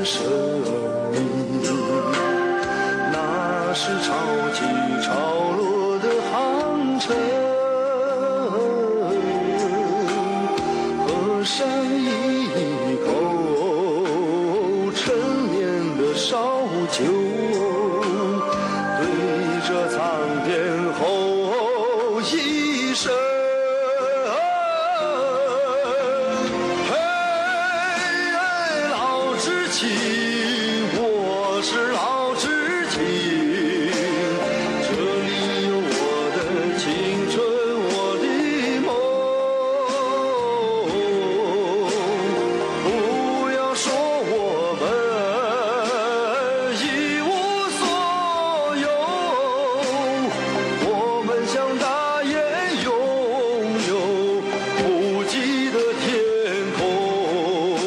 生命，那是潮起潮落的航程，喝上一口陈年的烧酒，对着苍天吼一声，嘿，老知青，我是老知青，这里有我的青春，我的梦，不要说我们一无所有，我们像大雁拥有不羁的天空。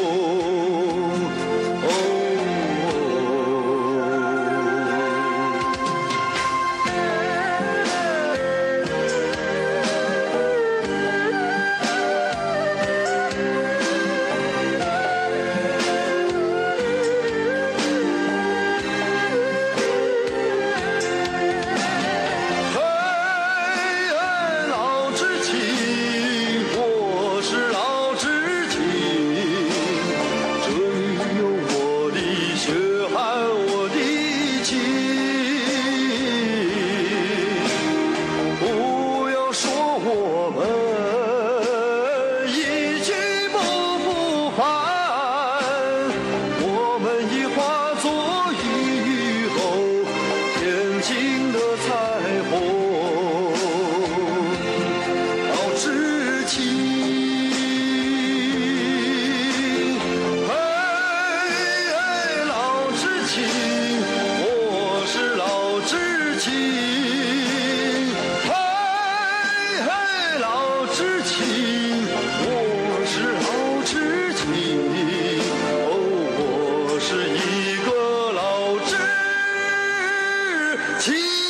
老知青，我是老知青，这里有我的血汗，我的情，不要说我们一去不复返，我们已化作雨后天晴的彩虹。老知青，嘿，老知青，我是老知青，嘿，老知青，我是老知青，哦，我是一个老知青。